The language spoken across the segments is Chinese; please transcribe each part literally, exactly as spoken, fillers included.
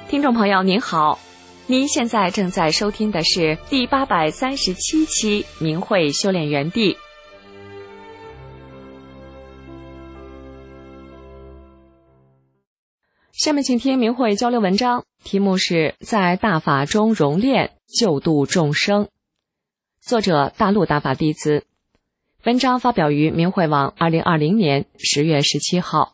听众朋友您好，您现在正在收听的是第八百三十七期明慧修炼园地。下面请听明慧交流文章，题目是在大法中熔炼，救度众生。作者大陆大法弟子。文章发表于明慧网二零二零年十月十七号。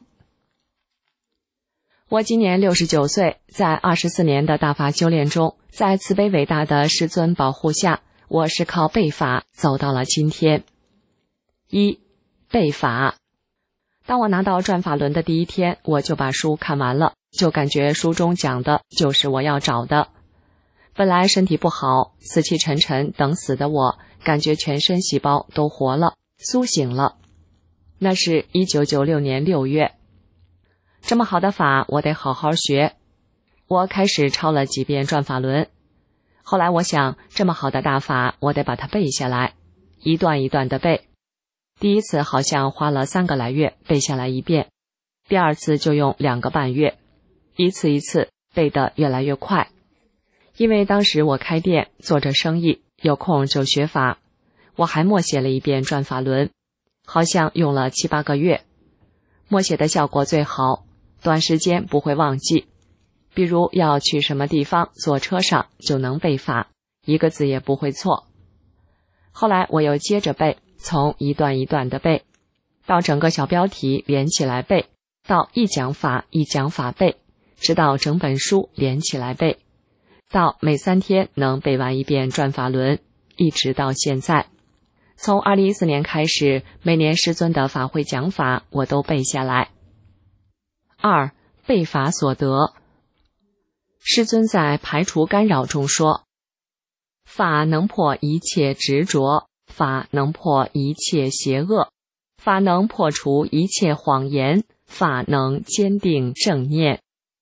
我今年六十九岁，在二十四年的大法修炼中，在慈悲伟大的师尊保护下，我是靠背法走到了今天。一、背法。当我拿到转法轮的第一天，我就把书看完了，就感觉书中讲的就是我要找的。本来身体不好，死气沉沉等死的我，感觉全身细胞都活了，苏醒了。那是一九九六年六月。这么好的法，我得好好学。我开始抄了几遍转法轮。后来我想，这么好的大法，我得把它背下来，一段一段的背。第一次好像花了三个来月背下来一遍，第二次就用两个半月，一次一次背得越来越快。因为当时我开店做着生意，有空就学法，我还默写了一遍转法轮，好像用了七八个月。默写的效果最好，短时间不会忘记。比如要去什么地方，坐车上就能背法，一个字也不会错。后来我又接着背，从一段一段的背，到整个小标题连起来背，到一讲法一讲法背，直到整本书连起来背，到每三天能背完一遍转法轮，一直到现在。从二零一四年开始，每年师尊的法会讲法我都背下来。二、背法所得。师尊在排除干扰中说，法能破一切执着，法能破一切邪恶，法能破除一切谎言，法能坚定正念。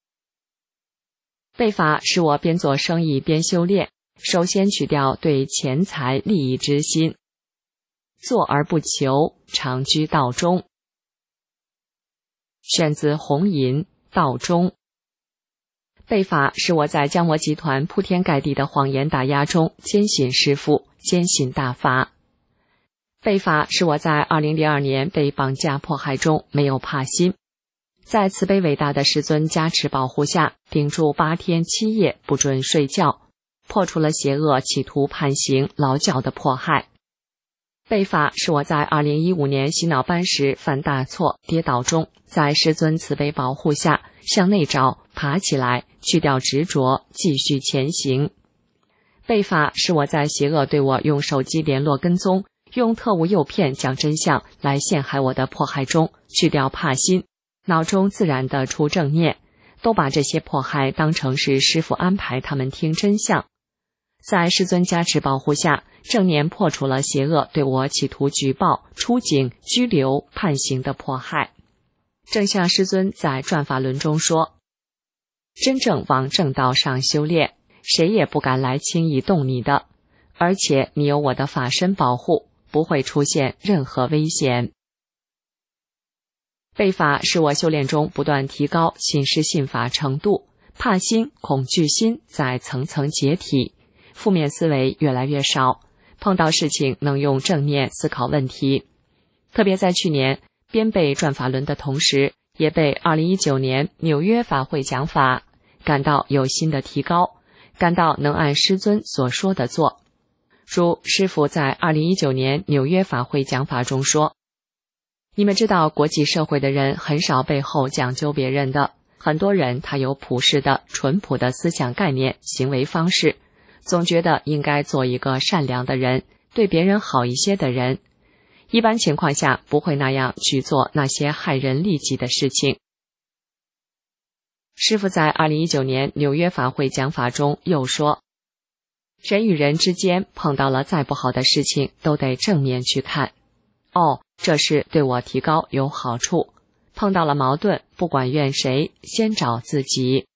背法是我边做生意边修炼，首先去掉对钱财利益之心，做而不求，常居道中。选自红银道中。背法是我在将我集团铺天盖地的谎言打压中坚信师父，坚信大法。背法是我在二零零二年被绑架迫害中没有怕心，在慈悲伟大的师尊加持保护下，顶住八天七夜不准睡觉，破除了邪恶企图判刑劳教的迫害。背法是我在二零一五年洗脑班时犯大错跌倒中，在师尊慈悲保护下向内找，爬起来，去掉执着，继续前行。背法是我在邪恶对我用手机联络跟踪，用特务诱骗讲真相来陷害我的迫害中，去掉怕心，脑中自然的出正念，都把这些迫害当成是师父安排他们听真相。在师尊加持保护下，正念破除了邪恶对我企图举报、出警、拘留、判刑的迫害。正像师尊在转法轮中说，真正往正道上修炼，谁也不敢来轻易动你的，而且你有我的法身保护，不会出现任何危险。背法是我修炼中不断提高信师信法程度，怕心、恐惧心在层层解体，负面思维越来越少，碰到事情能用正念思考问题。特别在去年边背转法轮的同时，也被二零一九年纽约法会讲法，感到有新的提高，感到能按师尊所说的做。如师父在二零一九年纽约法会讲法中说，你们知道国际社会的人很少背后讲究别人的，很多人他有朴实的淳朴的思想概念行为方式，总觉得应该做一个善良的人，对别人好一些的人，一般情况下不会那样去做那些害人利己的事情。师父在二零一九年纽约法会讲法中又说，人与人之间碰到了再不好的事情都得正面去看，哦，这是对我提高有好处，碰到了矛盾不管怨谁，先找自己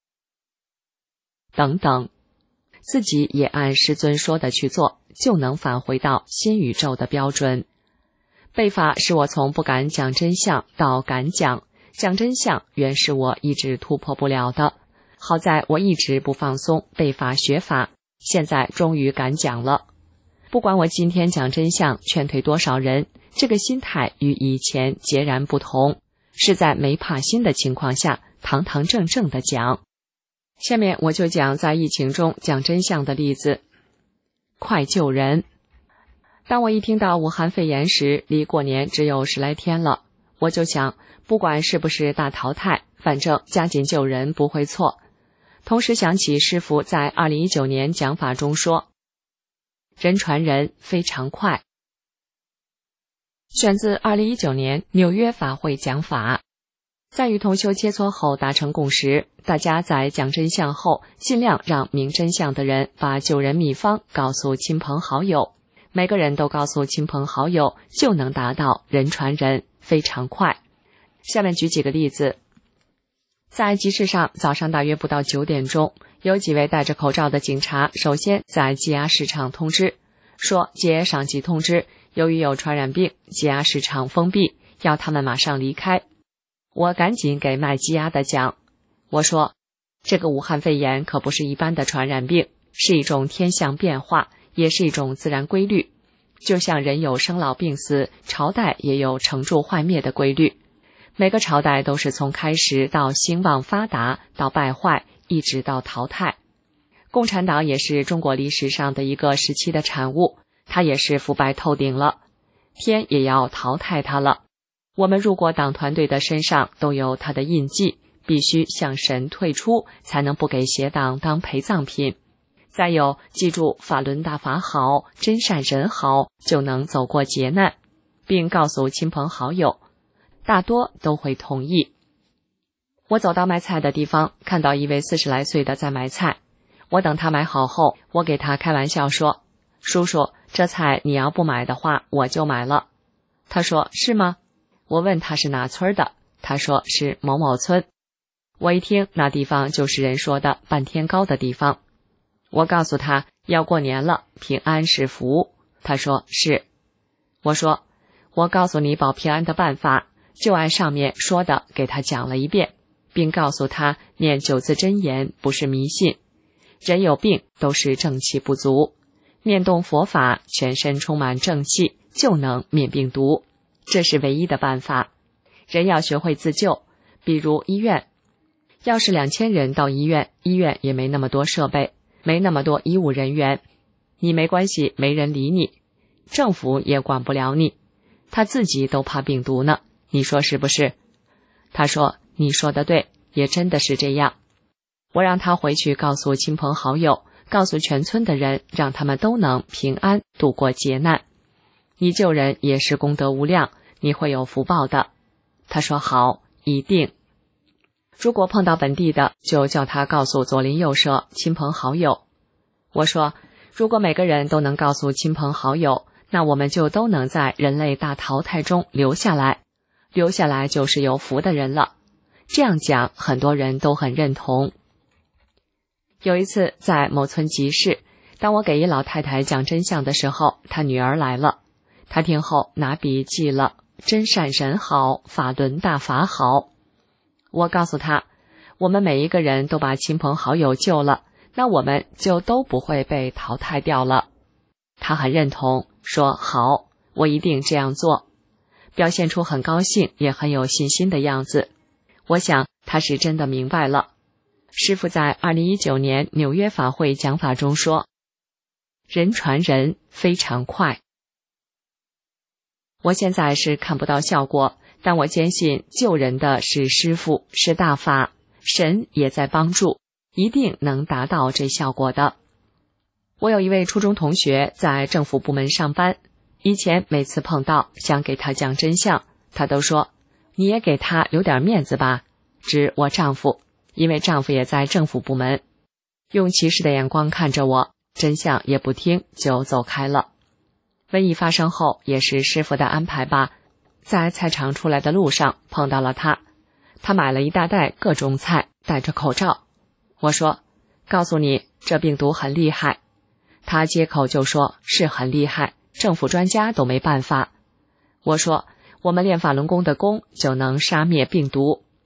等等，自己也按师尊说的去做，就能返回到新宇宙的标准。背法是我从不敢讲真相到敢讲，讲真相原是我一直突破不了的， 好在我一直不放松背法学法，现在终于敢讲了。不管我今天讲真相劝退多少人，这个心态与以前截然不同，是在没怕心的情况下堂堂正正的讲。下面我就讲在疫情中讲真相的例子。快救人。当我一听到武汉肺炎时，离过年只有十来天了，我就想，不管是不是大淘汰，反正加紧救人不会错。同时想起师父在二零一九年讲法中说，人传人非常快。选自二零一九年纽约法会讲法。在与同修切磋后达成共识，大家在讲真相后，尽量让明真相的人把救人秘方告诉亲朋好友，每个人都告诉亲朋好友，就能达到人传人非常快。下面举几个例子。在集市上，早上大约不到九点钟，有几位戴着口罩的警察首先在鸡鸭市场通知，说接上级通知，由于有传染病，鸡鸭市场封闭，要他们马上离开。我赶紧给卖鸡鸭的讲，我说，这个武汉肺炎可不是一般的传染病，是一种天象变化，也是一种自然规律。就像人有生老病死，朝代也有成住坏灭的规律。每个朝代都是从开始到兴旺发达，到败坏，一直到淘汰。共产党也是中国历史上的一个时期的产物，它也是腐败透顶了，天也要淘汰它了。我们入过党团队的身上都有它的印记，必须向神退出，才能不给邪党当陪葬品。再有，记住法轮大法好，真善人好，就能走过劫难，并告诉亲朋好友，大多都会同意。我走到卖菜的地方，看到一位四十来岁的在买菜，我等他买好后，我给他开玩笑说，叔叔，这菜你要不买的话，我就买了。他说，是吗？我问他是哪村的，他说是某某村。我一听，那地方就是人说的半天高的地方。我告诉他要过年了，平安是福。他说是。我说，我告诉你保平安的办法，就按上面说的给他讲了一遍，并告诉他念九字真言不是迷信，人有病都是正气不足，念动佛法，全身充满正气，就能免病毒，这是唯一的办法。人要学会自救，比如医院，要是两千人到医院，医院也没那么多设备，没那么多医务人员，你没关系，没人理你，政府也管不了你，他自己都怕病毒呢，你说是不是？他说，你说的对，也真的是这样。我让他回去告诉亲朋好友，告诉全村的人，让他们都能平安度过劫难。你救人也是功德无量，你会有福报的。他说好，一定。如果碰到本地的，就叫他告诉左邻右舍、亲朋好友。我说，如果每个人都能告诉亲朋好友，那我们就都能在人类大淘汰中留下来，留下来就是有福的人了。这样讲，很多人都很认同。有一次在某村集市，当我给一老太太讲真相的时候，她女儿来了，她听后拿笔记了，真善人好，法轮大法好。我告诉她，我们每一个人都把亲朋好友救了，那我们就都不会被淘汰掉了。她很认同，说好，我一定这样做，表现出很高兴也很有信心的样子。我想她是真的明白了。师父在二零一九年纽约法会讲法中说，人传人非常快。我现在是看不到效果，但我坚信救人的是师父，是大法，神也在帮助，一定能达到这效果的。我有一位初中同学在政府部门上班，以前每次碰到想给他讲真相，他都说，你也给他留点面子吧，指我丈夫，因为丈夫也在政府部门，用歧视的眼光看着我，真相也不听就走开了。瘟疫发生后，也是师父的安排吧，在菜场出来的路上碰到了他，他买了一大袋各种菜，戴着口罩。我说，告诉你，这病毒很厉害。他接口就说，是很厉害，政府专家都没办法。我说，我们练法轮功的功就能杀灭病毒。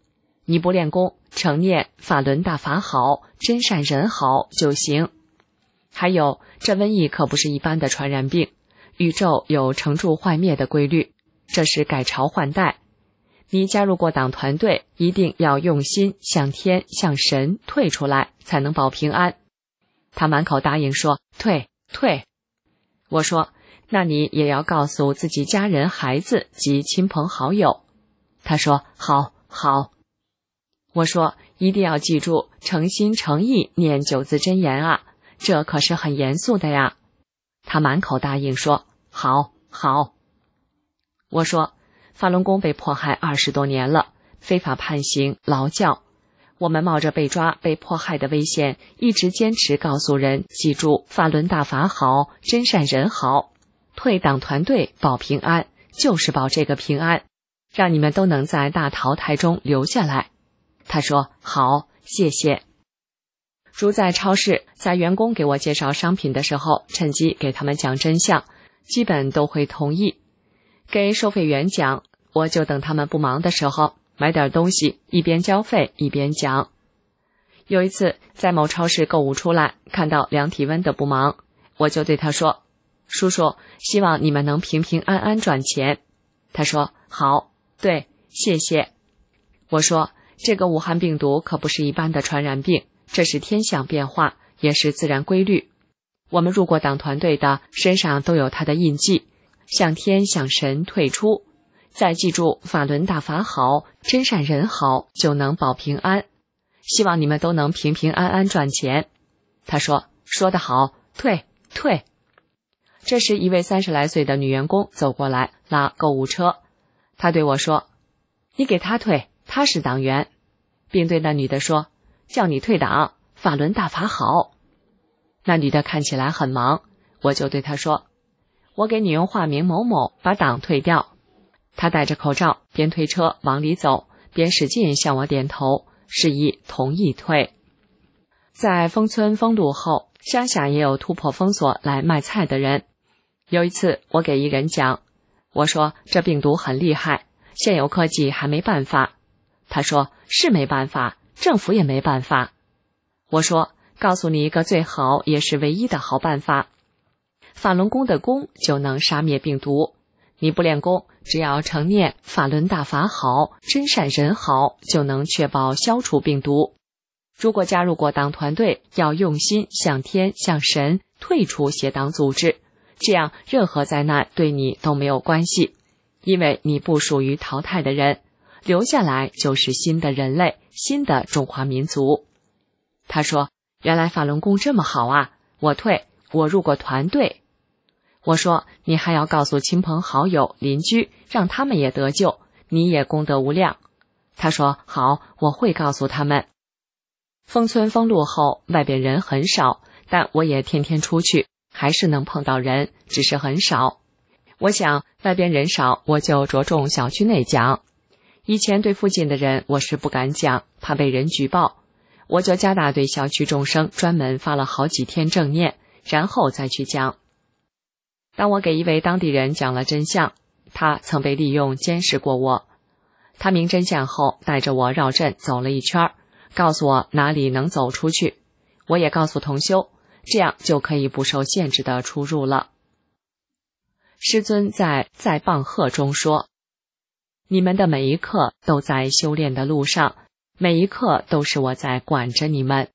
你不练功，成念法轮大法好，真善人好就行。还有，这瘟疫可不是一般的传染病，宇宙有成住坏灭的规律，这是改朝换代。你加入过党团队，一定要用心向天向神退出来，才能保平安。他满口答应说退退。我说，那你也要告诉自己家人孩子及亲朋好友。他说好好。我说，一定要记住诚心诚意念九字真言啊，这可是很严肃的呀。他满口答应说好好。我说，法轮功被迫害二十多年了，非法判刑劳教，我们冒着被抓被迫害的危险，一直坚持告诉人记住法轮大法好，真善人好，退党团队保平安，就是保这个平安，让你们都能在大淘汰中留下来。他说好，谢谢。如在超市，在员工给我介绍商品的时候，趁机给他们讲真相，基本都会同意。给收费员讲，我就等他们不忙的时候买点东西，一边交费一边讲。有一次在某超市购物出来，看到量体温的不忙，我就对他说，叔叔，希望你们能平平安安赚钱。他说好，对，谢谢。我说，这个武汉病毒可不是一般的传染病，这是天象变化，也是自然规律。我们入过党团队的身上都有它的印记，向天向神退出，再记住法轮大法好，真善人好，就能保平安。希望你们都能平平安安赚钱。他说，说得好，退退。这时一位三十来岁的女员工走过来拉购物车，她对我说，你给她退，她是党员，并对那女的说，叫你退党，法轮大法好。那女的看起来很忙，我就对她说，我给你用化名某某把党退掉。她戴着口罩，边推车往里走，边使劲向我点头，示意同意退。在封村封路后，乡下也有突破封锁来卖菜的人。有一次我给一人讲，我说这病毒很厉害，现有科技还没办法。他说是没办法，政府也没办法。我说告诉你一个最好也是唯一的好办法，法轮功的功就能杀灭病毒。你不练功，只要成念法轮大法好，真善人好，就能确保消除病毒。如果加入过党团队，要用心向天向神退出邪党组织，这样任何灾难对你都没有关系，因为你不属于淘汰的人，留下来就是新的人类，新的中华民族。他说，原来法轮功这么好啊，我退，我入过团队。我说，你还要告诉亲朋好友邻居，让他们也得救，你也功德无量。他说好，我会告诉他们。封村封路后，外边人很少，但我也天天出去，还是能碰到人，只是很少。我想外边人少，我就着重小区内讲。以前对附近的人我是不敢讲，怕被人举报，我就加大对小区众生专门发了好几天正念，然后再去讲。当我给一位当地人讲了真相，他曾被利用监视过我。他明真相后，带着我绕镇走了一圈，告诉我哪里能走出去。我也告诉同修，这样就可以不受限制的出入了。师尊在在棒喝中说，你们的每一刻都在修炼的路上，每一刻都是我在管着你们。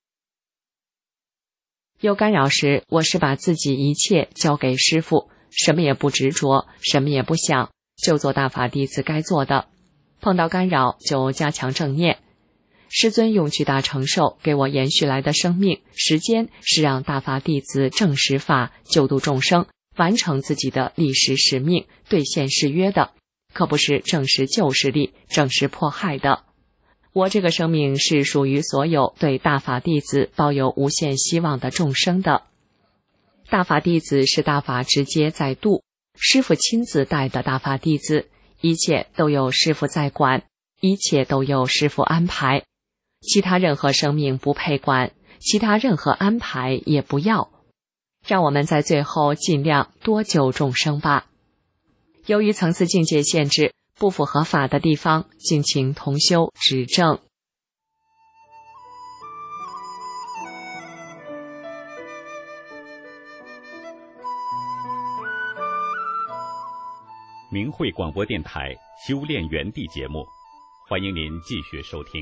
有干扰时，我是把自己一切交给师父，什么也不执着，什么也不想，就做大法弟子该做的。碰到干扰就加强正念。师尊用巨大承受给我延续来的生命时间，是让大法弟子正实法，救度众生，完成自己的历史使命，兑现誓约的，可不是正实旧势力，正实迫害的。我这个生命是属于所有对大法弟子抱有无限希望的众生的。大法弟子是大法直接在度，师父亲自带的大法弟子，一切都有师父在管，一切都有师父安排，其他任何生命不配管，其他任何安排也不要。让我们在最后尽量多救众生吧。由于层次境界限制，不符合法的地方，敬请同修指正。 明慧广播电台修炼园地节目，欢迎您继续收听。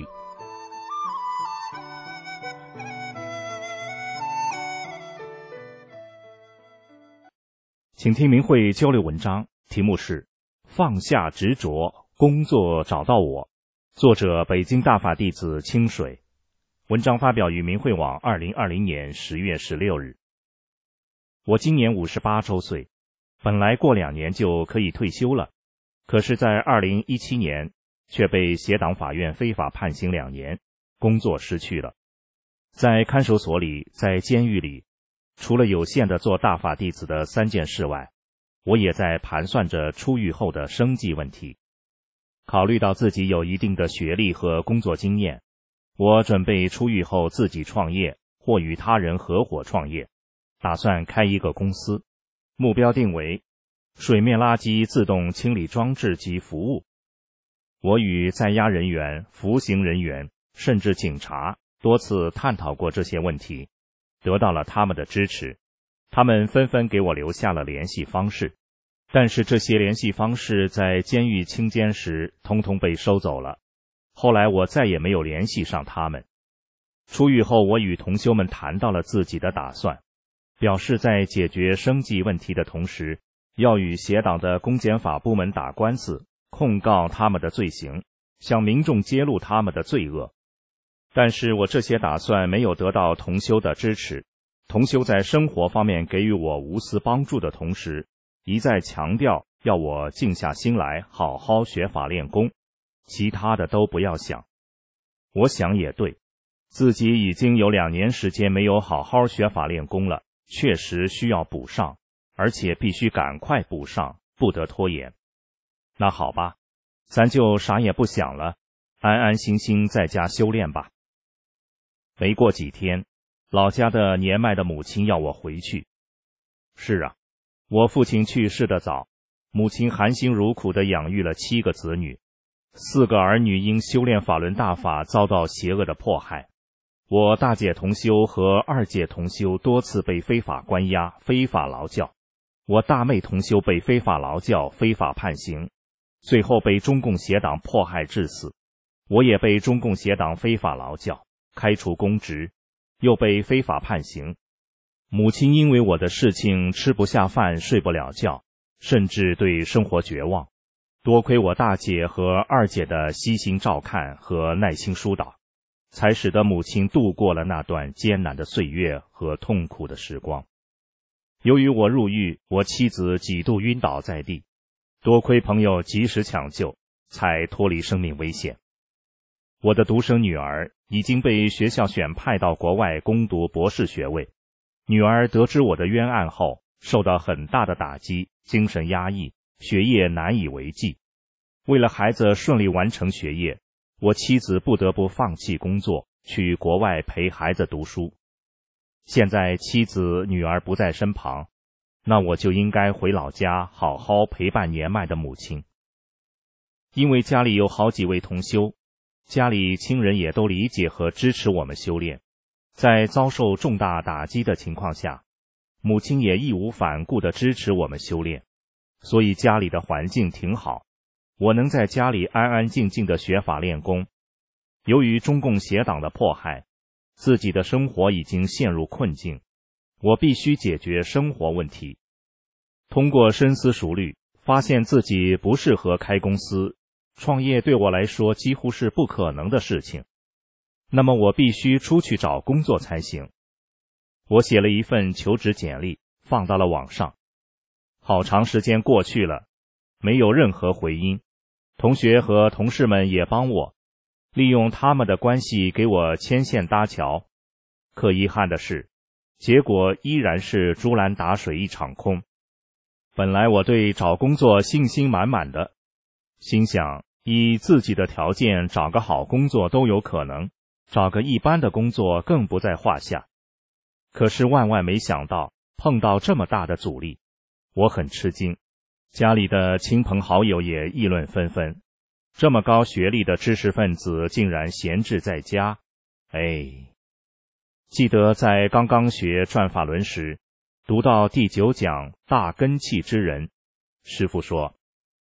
请听明慧交流文章，题目是放下执着，工作找到我，作者北京大法弟子清水。文章发表于明慧网二零二零年十月十六日。我今年五十八周岁，本来过两年就可以退休了，可是在二零一七年却被协党法院非法判刑两年，工作失去了。在看守所里，在监狱里，除了有限的做大法弟子的三件事外，我也在盘算着出狱后的生计问题。考虑到自己有一定的学历和工作经验，我准备出狱后自己创业或与他人合伙创业，打算开一个公司，目标定为水面垃圾自动清理装置及服务。我与在押人员、服刑人员甚至警察多次探讨过这些问题，得到了他们的支持，他们纷纷给我留下了联系方式，但是这些联系方式在监狱清监时统统被收走了，后来我再也没有联系上他们。出狱后，我与同修们谈到了自己的打算，表示在解决生计问题的同时，要与协党的公检法部门打官司，控告他们的罪行，向民众揭露他们的罪恶。但是我这些打算没有得到同修的支持，同修在生活方面给予我无私帮助的同时，一再强调要我静下心来好好学法练功，其他的都不要想。我想也对，自己已经有两年时间没有好好学法练功了，确实需要补上，而且必须赶快补上，不得拖延。那好吧，咱就啥也不想了，安安心心在家修炼吧。没过几天，老家的年迈的母亲要我回去。是啊，我父亲去世的早，母亲含辛茹苦地养育了七个子女，四个儿女因修炼法轮大法遭到邪恶的迫害。我大姐同修和二姐同修多次被非法关押、非法劳教，我大妹同修被非法劳教、非法判刑，最后被中共邪党迫害致死。我也被中共邪党非法劳教，开除公职，又被非法判刑。母亲因为我的事情吃不下饭，睡不了觉，甚至对生活绝望。多亏我大姐和二姐的悉心照看和耐心疏导，才使得母亲度过了那段艰难的岁月和痛苦的时光。由于我入狱，我妻子几度晕倒在地，多亏朋友及时抢救，才脱离生命危险。我的独生女儿已经被学校选派到国外攻读博士学位。女儿得知我的冤案后，受到很大的打击，精神压抑，学业难以为继。为了孩子顺利完成学业，我妻子不得不放弃工作，去国外陪孩子读书。现在妻子、女儿不在身旁，那我就应该回老家好好陪伴年迈的母亲。因为家里有好几位同修，家里亲人也都理解和支持我们修炼。在遭受重大打击的情况下，母亲也义无反顾地支持我们修炼，所以家里的环境挺好，我能在家里安安静静地学法练功。由于中共邪党的迫害，自己的生活已经陷入困境，我必须解决生活问题。通过深思熟虑，发现自己不适合开公司，创业对我来说几乎是不可能的事情。那么我必须出去找工作才行。我写了一份求职简历，放到了网上。好长时间过去了，没有任何回音。同学和同事们也帮我，利用他们的关系给我牵线搭桥。可遗憾的是，结果依然是竹篮打水一场空。本来我对找工作信心满满的，心想以自己的条件找个好工作都有可能，找个一般的工作更不在话下。可是万万没想到碰到这么大的阻力，我很吃惊。家里的亲朋好友也议论纷纷，这么高学历的知识分子竟然闲置在家。哎，记得在刚刚学转法轮时，读到第九讲大根器之人，师父说，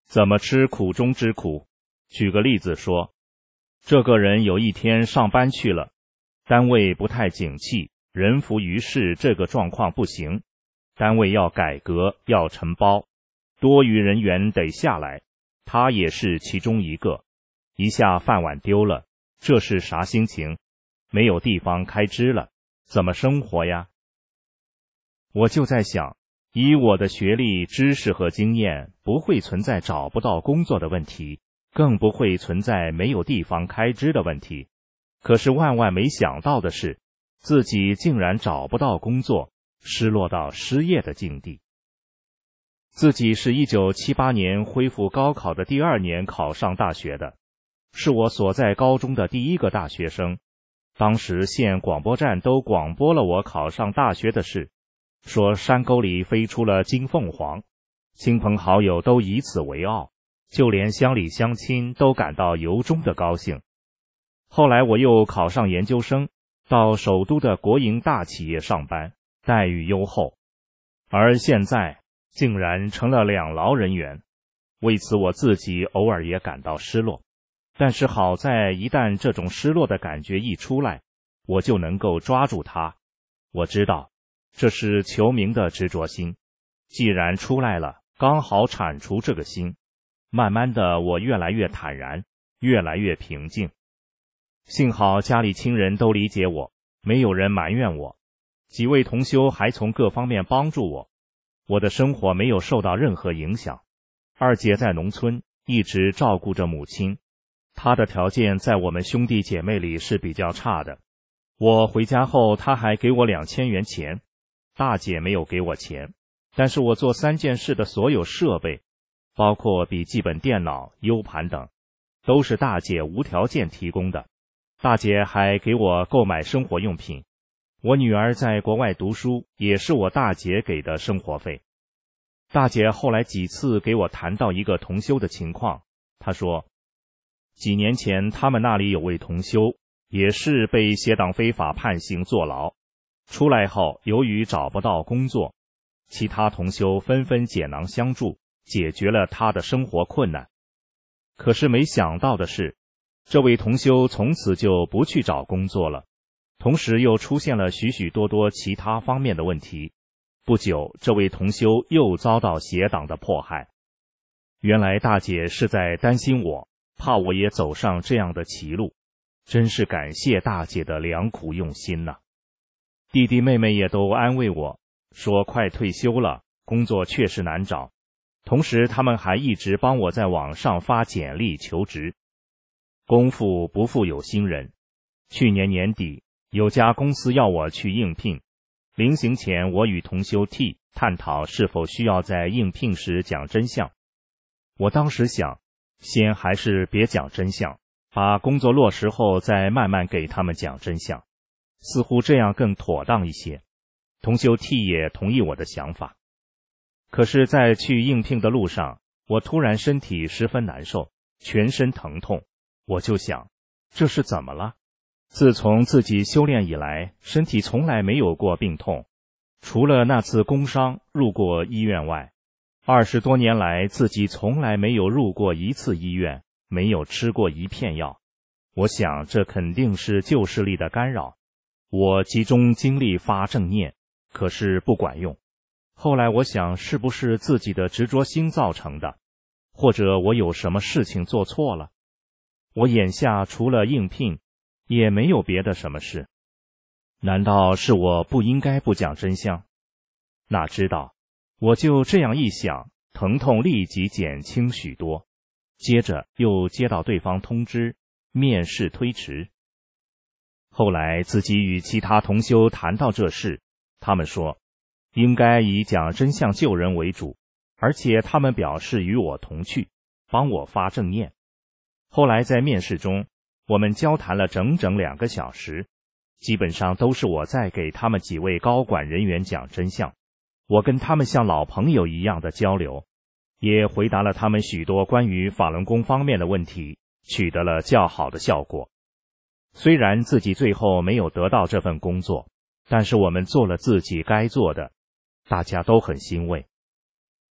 怎么吃苦中之苦？举个例子说，这个人有一天上班去了，单位不太景气，人浮于事，这个状况不行，单位要改革，要承包，多余人员得下来，他也是其中一个，一下饭碗丢了，这是啥心情？没有地方开支了，怎么生活呀？我就在想，以我的学历、知识和经验，不会存在找不到工作的问题，更不会存在没有地方开支的问题。可是万万没想到的是，自己竟然找不到工作，失落到失业的境地。自己是一九七八年恢复高考的第二年考上大学的，是我所在高中的第一个大学生。当时县广播站都广播了我考上大学的事，说山沟里飞出了金凤凰，亲朋好友都以此为傲，就连乡里乡亲都感到由衷的高兴。后来我又考上研究生，到首都的国营大企业上班，待遇优厚，而现在竟然成了两劳人员。为此我自己偶尔也感到失落，但是好在一旦这种失落的感觉一出来，我就能够抓住它。我知道这是求名的执着心，既然出来了，刚好铲除这个心。慢慢的，我越来越坦然，越来越平静。幸好家里亲人都理解我，没有人埋怨我，几位同修还从各方面帮助我，我的生活没有受到任何影响。二姐在农村一直照顾着母亲，她的条件在我们兄弟姐妹里是比较差的。我回家后，她还给我两千元钱。大姐没有给我钱，但是我做三件事的所有设备，包括笔记本电脑、U 盘等，都是大姐无条件提供的。大姐还给我购买生活用品。我女儿在国外读书，也是我大姐给的生活费。大姐后来几次给我谈到一个同修的情况，她说，几年前他们那里有位同修，也是被邪党非法判刑坐牢，出来后由于找不到工作，其他同修纷纷解囊相助，解决了他的生活困难。可是没想到的是，这位同修从此就不去找工作了，同时又出现了许许多多其他方面的问题。不久，这位同修又遭到邪党的迫害。原来大姐是在担心我，怕我也走上这样的歧路，真是感谢大姐的良苦用心呐。弟弟妹妹也都安慰我，说快退休了，工作确实难找，同时他们还一直帮我在网上发简历求职。功夫不负有心人，去年年底有家公司要我去应聘，临行前我与同修 T 探讨是否需要在应聘时讲真相。我当时想，先还是别讲真相，把工作落实后再慢慢给他们讲真相，似乎这样更妥当一些。同修 T 也同意我的想法。可是在去应聘的路上，我突然身体十分难受，全身疼痛。我就想，这是怎么了？自从自己修炼以来，身体从来没有过病痛，除了那次工伤入过医院外，二十多年来自己从来没有入过一次医院，没有吃过一片药。我想这肯定是旧势力的干扰。我集中精力发正念，可是不管用。后来我想，是不是自己的执着心造成的，或者我有什么事情做错了？我眼下除了应聘，也没有别的什么事。难道是我不应该不讲真相？哪知道，我就这样一想，疼痛立即减轻许多。接着又接到对方通知，面试推迟。后来自己与其他同修谈到这事，他们说应该以讲真相救人为主，而且他们表示与我同去，帮我发正念。后来在面试中，我们交谈了整整两个小时，基本上都是我在给他们几位高管人员讲真相。我跟他们像老朋友一样的交流，也回答了他们许多关于法轮功方面的问题，取得了较好的效果。虽然自己最后没有得到这份工作，但是我们做了自己该做的，大家都很欣慰。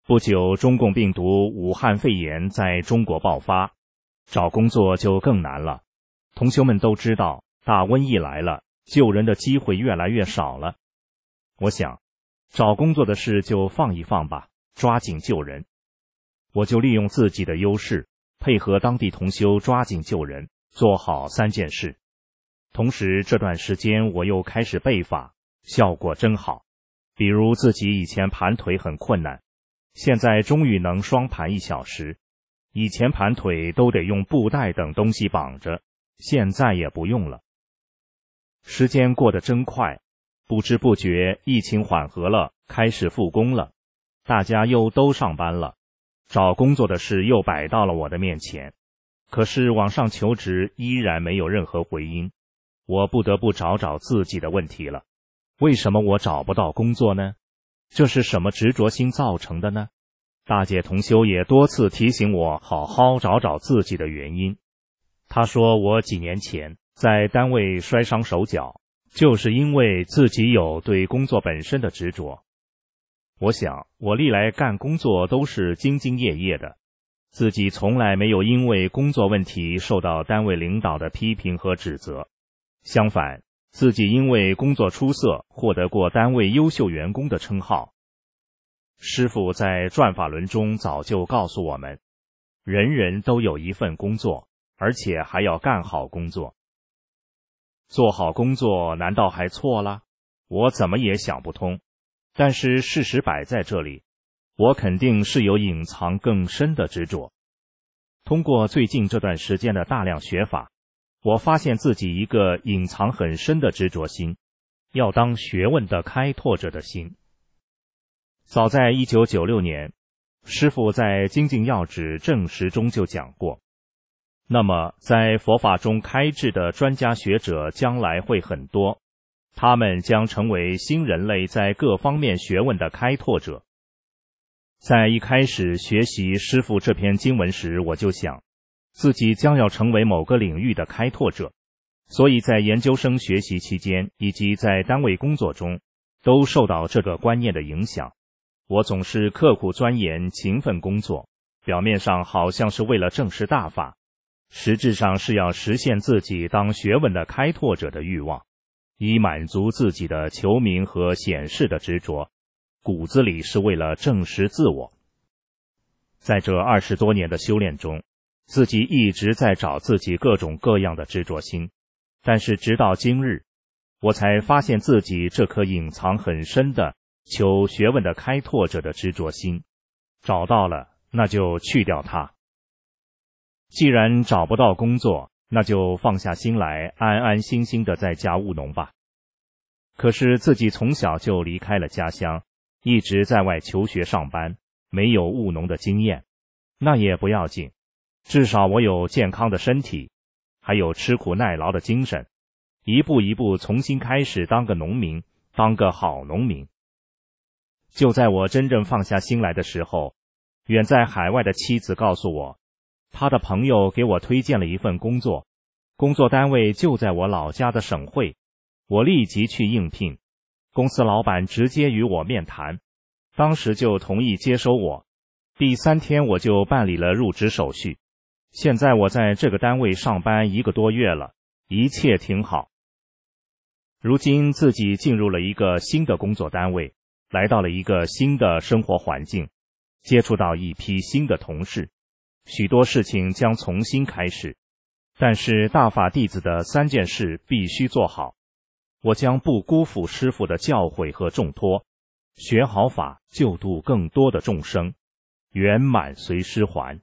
不久，中共病毒武汉肺炎在中国爆发，找工作就更难了。同修们都知道，大瘟疫来了，救人的机会越来越少了。我想，找工作的事就放一放吧，抓紧救人。我就利用自己的优势，配合当地同修抓紧救人，做好三件事。同时，这段时间我又开始背法，效果真好。比如自己以前盘腿很困难，现在终于能双盘一小时。以前盘腿都得用布带等东西绑着，现在也不用了。时间过得真快，不知不觉疫情缓和了，开始复工了，大家又都上班了，找工作的事又摆到了我的面前。可是网上求职依然没有任何回音，我不得不找找自己的问题了。为什么我找不到工作呢？这是什么执着心造成的呢？大姐同修也多次提醒我好好找找自己的原因。她说我几年前在单位摔伤手脚，就是因为自己有对工作本身的执着。我想我历来干工作都是兢兢业业的，自己从来没有因为工作问题受到单位领导的批评和指责。相反，自己因为工作出色，获得过单位优秀员工的称号。师父在转法轮中早就告诉我们，人人都有一份工作，而且还要干好工作。做好工作难道还错了？我怎么也想不通。但是事实摆在这里，我肯定是有隐藏更深的执着。通过最近这段时间的大量学法，我发现自己一个隐藏很深的执着心，要当学问的开拓者的心。早在一九九六年，师父在精进要旨正实中就讲过，那么在佛法中开智的专家学者将来会很多，他们将成为新人类在各方面学问的开拓者。在一开始学习师父这篇经文时，我就想自己将要成为某个领域的开拓者，所以在研究生学习期间以及在单位工作中都受到这个观念的影响。我总是刻苦钻研，勤奋工作，表面上好像是为了证实大法，实质上是要实现自己当学问的开拓者的欲望，以满足自己的求名和显示的执着，骨子里是为了证实自我。在这二十多年的修炼中，自己一直在找自己各种各样的执着心，但是直到今日，我才发现自己这颗隐藏很深的求学问的开拓者的执着心，找到了，那就去掉它。既然找不到工作，那就放下心来，安安心心的在家务农吧。可是自己从小就离开了家乡，一直在外求学上班，没有务农的经验，那也不要紧，至少我有健康的身体，还有吃苦耐劳的精神，一步一步重新开始当个农民，当个好农民。就在我真正放下心来的时候，远在海外的妻子告诉我，他的朋友给我推荐了一份工作，工作单位就在我老家的省会，我立即去应聘，公司老板直接与我面谈，当时就同意接收我，第三天我就办理了入职手续。现在我在这个单位上班一个多月了，一切挺好。如今自己进入了一个新的工作单位，来到了一个新的生活环境，接触到一批新的同事，许多事情将重新开始。但是大法弟子的三件事必须做好，我将不辜负师父的教诲和重托，学好法，救度更多的众生，圆满随师还。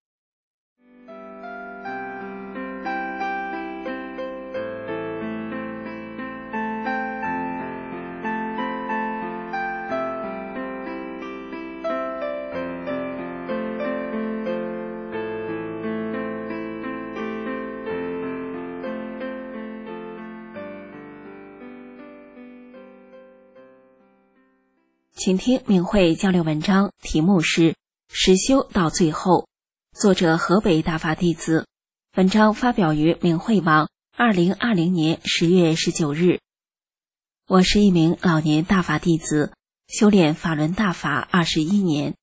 请听明慧交流文章，题目是实修到最后，作者河北大法弟子。文章发表于明慧网二零二零年十月十九日。我是一名老年大法弟子，修炼法轮大法二十一年，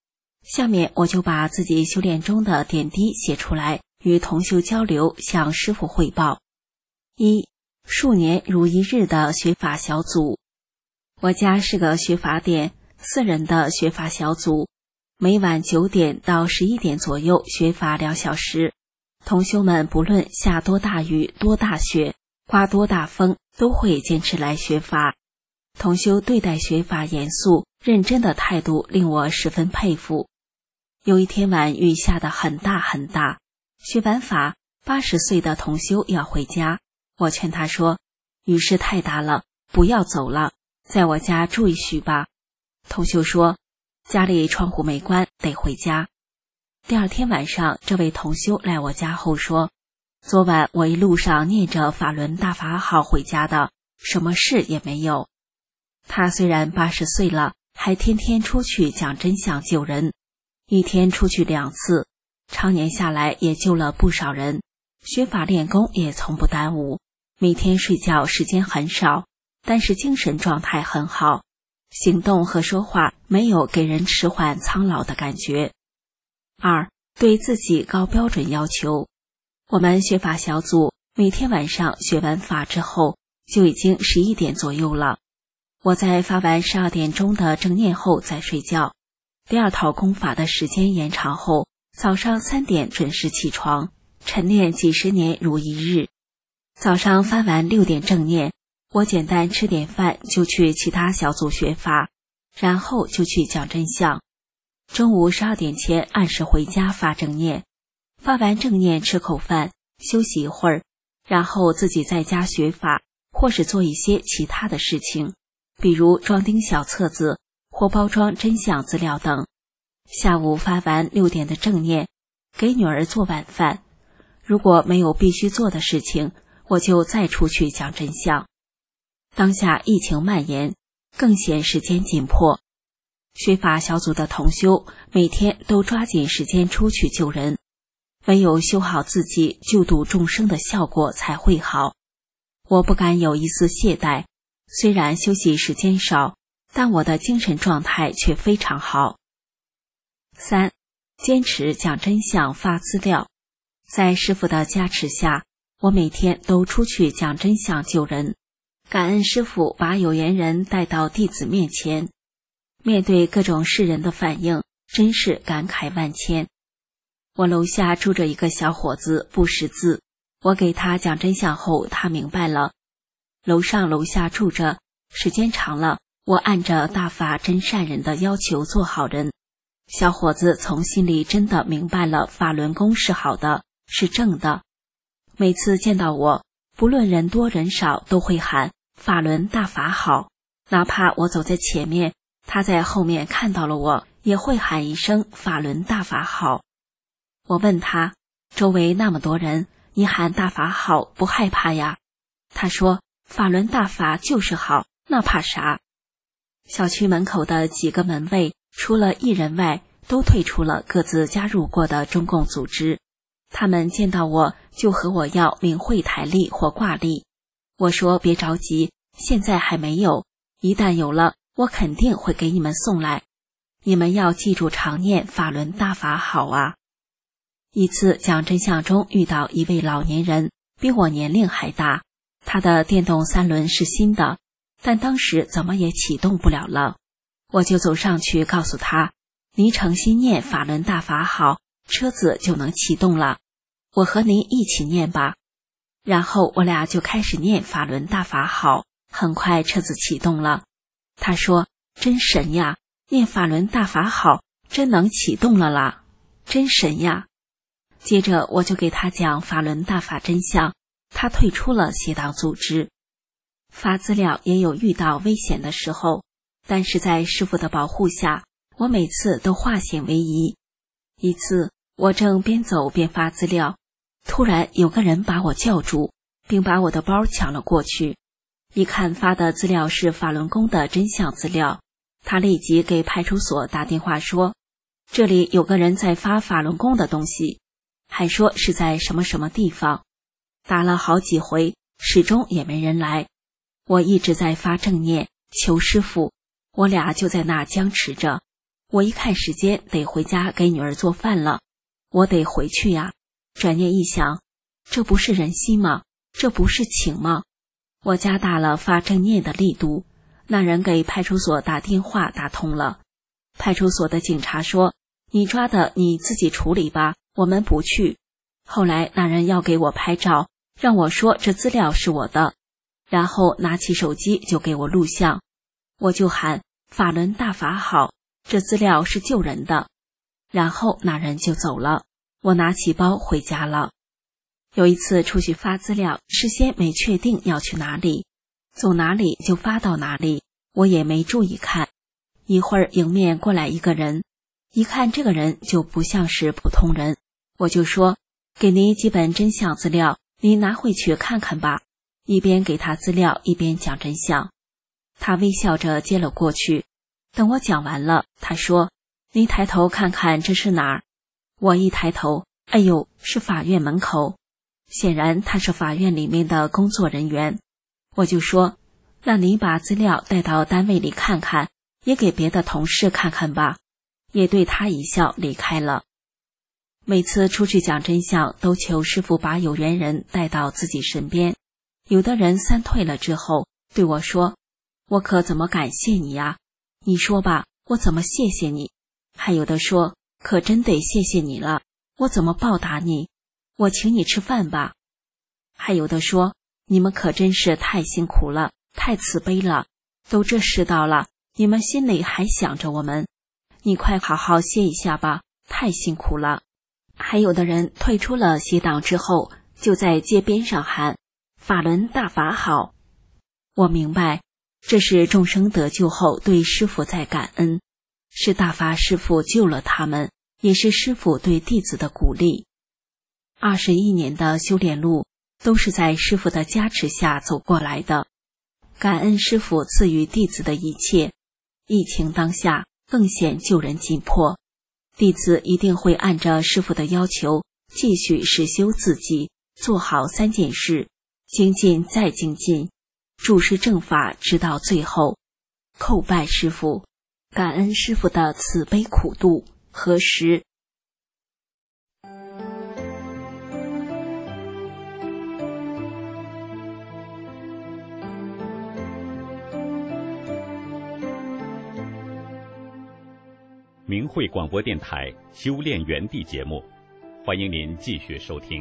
下面我就把自己修炼中的点滴写出来，与同修交流，向师父汇报。一、数年如一日的学法小组。我家是个学法点，四人的学法小组，每晚九点到十一点左右学法两小时。同修们不论下多大雨、多大雪、刮多大风，都会坚持来学法。同修对待学法严肃认真的态度令我十分佩服。有一天晚雨下得很大很大，学完法，八十岁的同修要回家，我劝他说，雨势太大了，不要走了，在我家住一宿吧。同修说，家里窗户没关，得回家。第二天晚上，这位同修来我家后说，昨晚我一路上念着法轮大法好回家的，什么事也没有。他虽然八十岁了，还天天出去讲真相救人，一天出去两次，常年下来也救了不少人，学法练功也从不耽误，每天睡觉时间很少，但是精神状态很好，行动和说话没有给人迟缓苍老的感觉。二、对自己高标准要求。我们学法小组每天晚上学完法之后，就已经十一点左右了。我在发完十二点钟的正念后再睡觉，第二套功法的时间延长后，早上三点准时起床，晨练几十年如一日。早上发完六点正念，我简单吃点饭就去其他小组学法，然后就去讲真相。中午十二点前按时回家发正念，发完正念吃口饭，休息一会儿，然后自己在家学法，或是做一些其他的事情，比如装订小册子或包装真相资料等。下午发完六点的正念，给女儿做晚饭，如果没有必须做的事情，我就再出去讲真相。当下疫情蔓延，更显时间紧迫，学法小组的同修每天都抓紧时间出去救人，唯有修好自己救度众生的效果才会好。我不敢有一丝懈怠，虽然休息时间少，但我的精神状态却非常好。三、坚持讲真相发资料。在师父的加持下，我每天都出去讲真相救人，感恩师父把有缘人带到弟子面前。面对各种世人的反应，真是感慨万千。我楼下住着一个小伙子，不识字，我给他讲真相后，他明白了。楼上楼下住着，时间长了，我按着大法真善人的要求做好人。小伙子从心里真的明白了法轮功是好的，是正的。每次见到我，不论人多人少，都会喊法轮大法好，哪怕我走在前面，他在后面看到了我，也会喊一声法轮大法好。我问他，周围那么多人，你喊大法好不害怕呀？他说，法轮大法就是好，那怕啥？小区门口的几个门卫，除了一人外，都退出了各自加入过的中共组织。他们见到我就和我要明慧台历或挂历。我说别着急，现在还没有，一旦有了，我肯定会给你们送来。你们要记住常念法轮大法好啊。一次讲真相中遇到一位老年人，比我年龄还大，他的电动三轮是新的，但当时怎么也启动不了了。我就走上去告诉他，您诚心念法轮大法好，车子就能启动了，我和您一起念吧。然后我俩就开始念法轮大法好，很快车子启动了。他说，真神呀，念法轮大法好，真能启动了啦，真神呀。接着我就给他讲法轮大法真相，他退出了邪党组织。发资料也有遇到危险的时候，但是在师父的保护下，我每次都化险为夷。一次我正边走边发资料，突然有个人把我叫住，并把我的包抢了过去。一看发的资料是法轮功的真相资料，他立即给派出所打电话说，这里有个人在发法轮功的东西，还说是在什么什么地方。打了好几回，始终也没人来。我一直在发正念求师父，我俩就在那僵持着。 我一看时间，得回家给女儿做饭了，我得回去呀。转念一想，这不是人心吗？这不是情吗？我加大了发正念的力度。那人给派出所打电话打通了，派出所的警察说，你抓的你自己处理吧，我们不去。后来那人要给我拍照，让我说这资料是我的，然后拿起手机就给我录像，我就喊法轮大法好，这资料是救人的。然后那人就走了，我拿起包回家了。有一次出去发资料，事先没确定要去哪里，走哪里就发到哪里，我也没注意看。一会儿迎面过来一个人，一看这个人就不像是普通人，我就说，给您几本真相资料，您拿回去看看吧。一边给他资料一边讲真相。他微笑着接了过去，等我讲完了，他说，您抬头看看这是哪儿？我一抬头，哎呦，是法院门口。显然他是法院里面的工作人员。我就说，那您把资料带到单位里看看，也给别的同事看看吧。也对他一笑离开了。每次出去讲真相，都求师父把有缘人带到自己身边。有的人三退了之后对我说，我可怎么感谢你呀？你说吧，我怎么谢谢你？还有的说，可真得谢谢你了，我怎么报答你？我请你吃饭吧。还有的说，你们可真是太辛苦了，太慈悲了，都这世道了，你们心里还想着我们，你快好好歇一下吧，太辛苦了。还有的人退出了邪党之后，就在街边上喊，法轮大法好。我明白，这是众生得救后对师父在感恩，是大法师父救了他们，也是师父对弟子的鼓励。二十一年的修炼路都是在师父的加持下走过来的，感恩师父赐予弟子的一切。疫情当下更显救人紧迫，弟子一定会按照师父的要求继续实修自己，做好三件事，精进再精进，注释正法直到最后。叩拜师父，感恩师父的慈悲苦度。何时明慧广播电台修炼园地节目，欢迎您继续收听。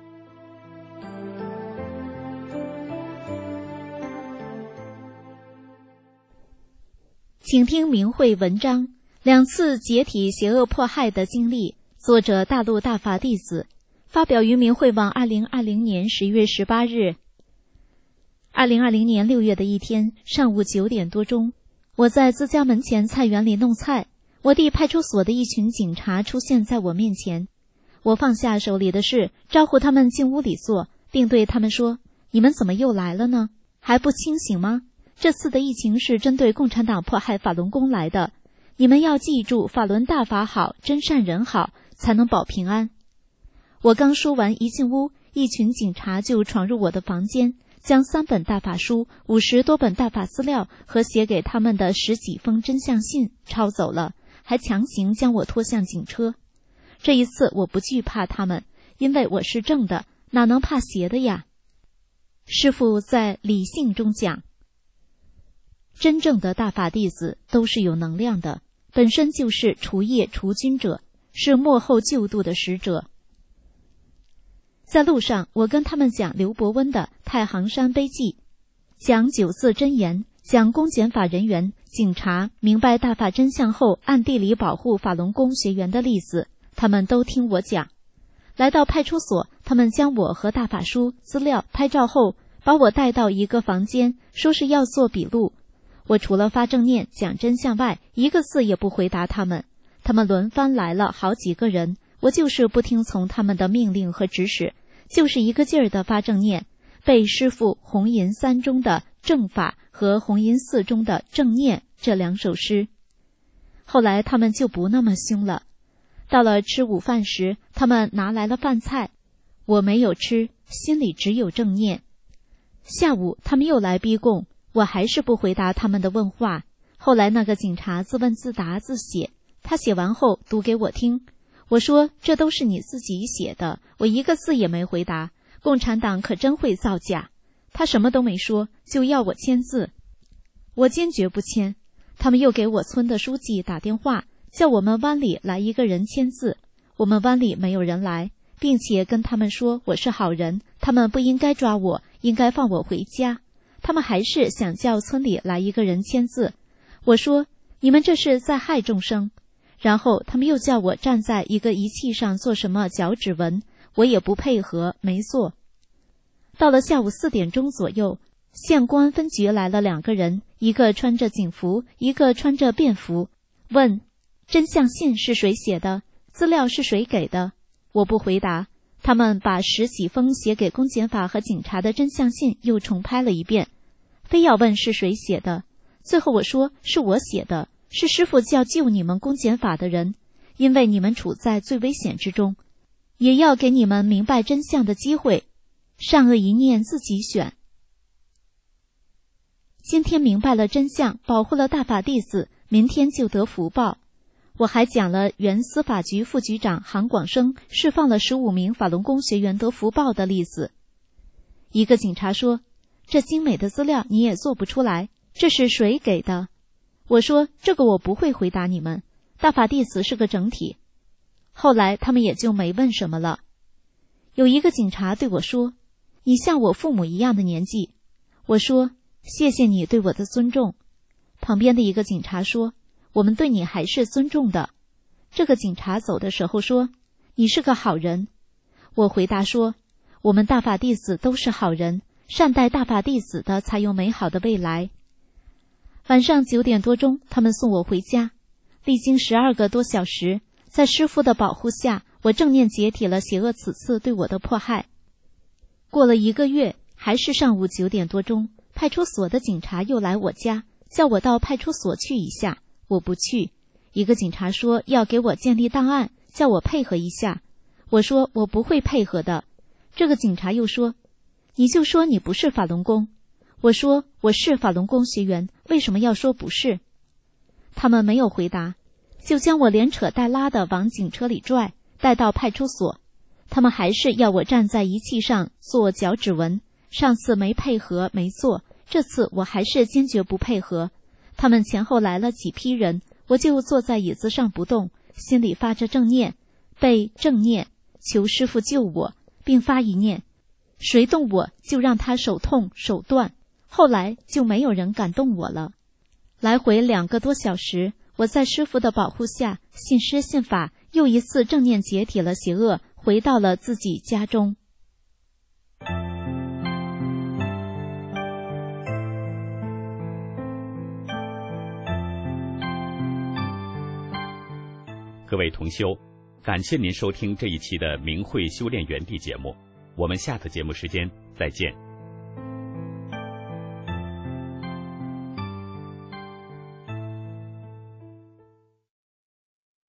请听明慧文章：两次解体邪恶迫害的经历，作者大陆大法弟子，发表于明慧网二零二零年十月十八日。二零二零年六月的一天上午九点多钟，我在自家门前菜园里弄菜，我地派出所的一群警察出现在我面前。我放下手里的事，招呼他们进屋里坐，并对他们说，你们怎么又来了呢？还不清醒吗？这次的疫情是针对共产党迫害法轮功来的，你们要记住，法轮大法好，真善人好，才能保平安。我刚说完，一进屋，一群警察就闯入我的房间，将三本大法书、五十多本大法资料和写给他们的十几封真相信抄走了，还强行将我拖向警车。这一次我不惧怕他们，因为我是正的，哪能怕邪的呀？师父在理性中讲，真正的大法弟子都是有能量的，本身就是除业除菌者，是幕后救度的使者。在路上，我跟他们讲刘伯温的《太行山碑记》，讲九字真言，讲公检法人员、警察明白大法真相后暗地里保护法轮功学员的例子，他们都听我讲。来到派出所，他们将我和大法书、资料拍照后，把我带到一个房间，说是要做笔录。我除了发正念讲真相外，一个字也不回答他们。他们轮番来了好几个人，我就是不听从他们的命令和指使，就是一个劲儿的发正念，背师父红银三中的正法和红银四中的正念这两首诗。后来他们就不那么凶了。到了吃午饭时，他们拿来了饭菜，我没有吃，心里只有正念。下午他们又来逼供，我还是不回答他们的问话。后来那个警察自问自答自写， 他写完后读给我听，我说这都是你自己写的，我一个字也没回答。共产党可真会造假。他什么都没说，就要我签字，我坚决不签。他们又给我村的书记打电话，叫我们湾里来一个人签字。我们湾里没有人来，并且跟他们说我是好人，他们不应该抓我，应该放我回家。他们还是想叫村里来一个人签字。我说你们这是在害众生。然后他们又叫我站在一个仪器上做什么脚趾纹，我也不配合，没做。到了下午四点钟左右，县公安分局来了两个人，一个穿着警服，一个穿着便服，问真相信是谁写的，资料是谁给的。我不回答。他们把十几封写给公检法和警察的真相信又重拍了一遍，非要问是谁写的。最后我说是我写的，是师父叫救你们公检法的人，因为你们处在最危险之中，也要给你们明白真相的机会，善恶一念自己选。今天明白了真相，保护了大法弟子，明天就得福报。我还讲了原司法局副局长韩广生释放了十五名法轮功学员得福报的例子。一个警察说，这精美的资料你也做不出来，这是谁给的？我说这个我不会回答你们，大法弟子是个整体。后来他们也就没问什么了。有一个警察对我说，你像我父母一样的年纪。我说谢谢你对我的尊重。旁边的一个警察说，我们对你还是尊重的。这个警察走的时候说，你是个好人。我回答说，我们大法弟子都是好人，善待大法弟子的才有美好的未来。晚上九点多钟，他们送我回家。历经十二个多小时，在师父的保护下，我正念解体了邪恶此次对我的迫害。过了一个月，还是上午九点多钟，派出所的警察又来我家，叫我到派出所去一下。我不去。一个警察说要给我建立档案，叫我配合一下。我说我不会配合的。这个警察又说，你就说你不是法轮功。我说我是法轮功学员，为什么要说不是？他们没有回答，就将我连扯带拉的往警车里拽，带到派出所。他们还是要我站在仪器上做脚趾纹，上次没配合没做，这次我还是坚决不配合。他们前后来了几批人，我就坐在椅子上不动，心里发着正念，背正念，求师父救我，并发一念，谁动我就让他手痛手断。后来就没有人敢动我了。来回两个多小时，我在师父的保护下，信师信法，又一次正念解体了邪恶，回到了自己家中。 各位同修，感谢您收听这一期的明慧修炼园地节目，我们下次节目时间再见。